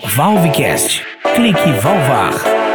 Valvecast. Clique Valvar.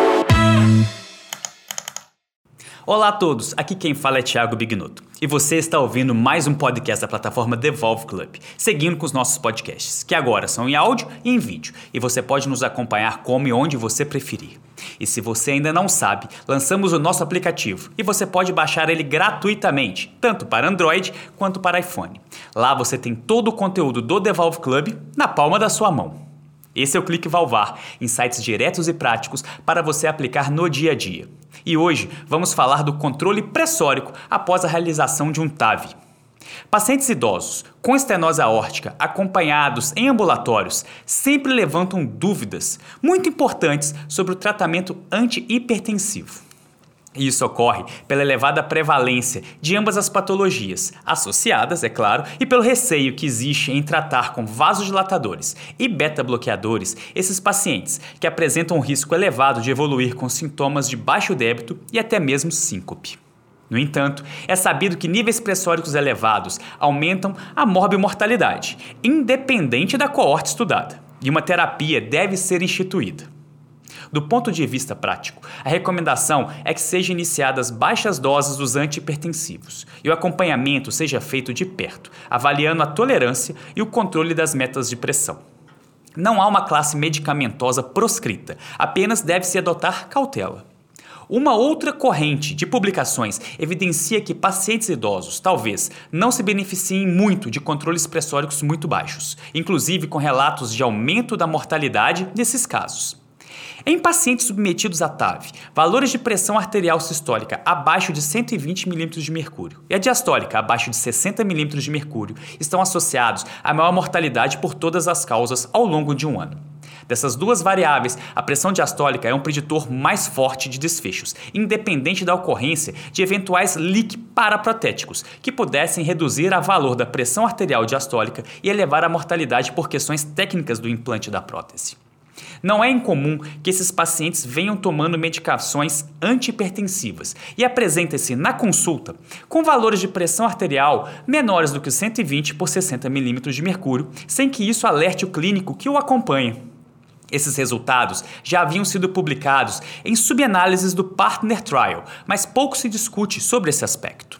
Olá a todos, aqui quem fala é Thiago Bignotto e você está ouvindo mais um podcast da plataforma The Valve Club, seguindo com os nossos podcasts, que agora são em áudio e em vídeo, e você pode nos acompanhar como e onde você preferir. E se você ainda não sabe, lançamos o nosso aplicativo e você pode baixar ele gratuitamente, tanto para Android quanto para iPhone. Lá você tem todo o conteúdo do The Valve Club na palma da sua mão. Esse é o Clique Valvar, insights diretos e práticos para você aplicar no dia a dia. E hoje vamos falar do controle pressórico após a realização de um TAV. Pacientes idosos com estenose aórtica acompanhados em ambulatórios sempre levantam dúvidas muito importantes sobre o tratamento antihipertensivo. Isso ocorre pela elevada prevalência de ambas as patologias, associadas, é claro, e pelo receio que existe em tratar com vasodilatadores e beta-bloqueadores esses pacientes que apresentam um risco elevado de evoluir com sintomas de baixo débito e até mesmo síncope. No entanto, é sabido que níveis pressóricos elevados aumentam a morbimortalidade, independente da coorte estudada, e uma terapia deve ser instituída. Do ponto de vista prático, a recomendação é que sejam iniciadas baixas doses dos antihipertensivos e o acompanhamento seja feito de perto, avaliando a tolerância e o controle das metas de pressão. Não há uma classe medicamentosa proscrita, apenas deve-se adotar cautela. Uma outra corrente de publicações evidencia que pacientes idosos talvez não se beneficiem muito de controles pressóricos muito baixos, inclusive com relatos de aumento da mortalidade nesses casos. Em pacientes submetidos a TAV, valores de pressão arterial sistólica abaixo de 120 mm de mercúrio e a diastólica abaixo de 60 mm de mercúrio estão associados a maior mortalidade por todas as causas ao longo de um ano. Dessas duas variáveis, a pressão diastólica é um preditor mais forte de desfechos, independente da ocorrência de eventuais leak paraprotéticos, que pudessem reduzir o valor da pressão arterial diastólica e elevar a mortalidade por questões técnicas do implante da prótese. Não é incomum que esses pacientes venham tomando medicações antihipertensivas e apresentem-se na consulta com valores de pressão arterial menores do que 120 por 60 mm de mercúrio, sem que isso alerte o clínico que o acompanha. Esses resultados já haviam sido publicados em subanálises do Partner Trial, mas pouco se discute sobre esse aspecto.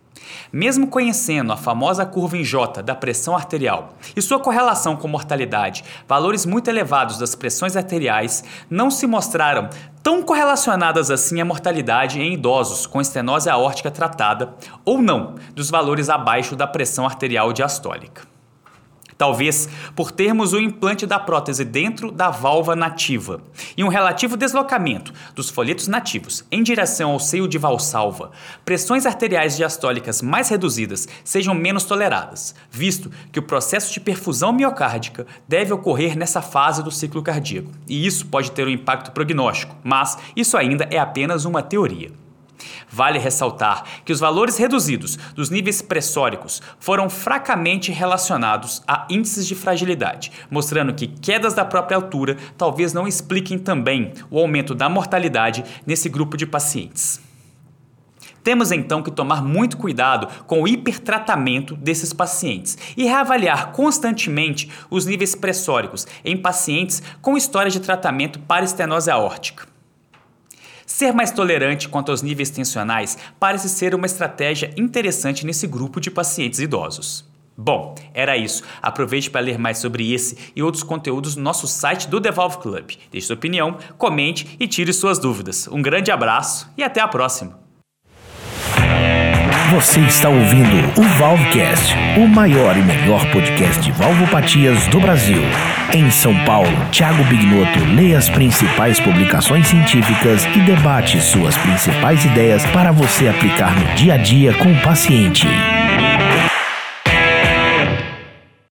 Mesmo conhecendo a famosa curva em J da pressão arterial e sua correlação com mortalidade, valores muito elevados das pressões arteriais não se mostraram tão correlacionadas assim à mortalidade em idosos com estenose aórtica tratada ou não dos valores abaixo da pressão arterial diastólica. Talvez por termos o implante da prótese dentro da válvula nativa e um relativo deslocamento dos folhetos nativos em direção ao seio de valsalva, pressões arteriais diastólicas mais reduzidas sejam menos toleradas, visto que o processo de perfusão miocárdica deve ocorrer nessa fase do ciclo cardíaco, e isso pode ter um impacto prognóstico, mas isso ainda é apenas uma teoria. Vale ressaltar que os valores reduzidos dos níveis pressóricos foram fracamente relacionados a índices de fragilidade, mostrando que quedas da própria altura talvez não expliquem também o aumento da mortalidade nesse grupo de pacientes. Temos então que tomar muito cuidado com o hipertratamento desses pacientes e reavaliar constantemente os níveis pressóricos em pacientes com história de tratamento para estenose aórtica. Ser mais tolerante quanto aos níveis tensionais parece ser uma estratégia interessante nesse grupo de pacientes idosos. Bom, era isso. Aproveite para ler mais sobre esse e outros conteúdos no nosso site do The Valve Club. Deixe sua opinião, comente e tire suas dúvidas. Um grande abraço e até a próxima! Você está ouvindo o Valvecast, o maior e melhor podcast de valvopatias do Brasil. Em São Paulo, Thiago Bignotto lê as principais publicações científicas e debate suas principais ideias para você aplicar no dia a dia com o paciente.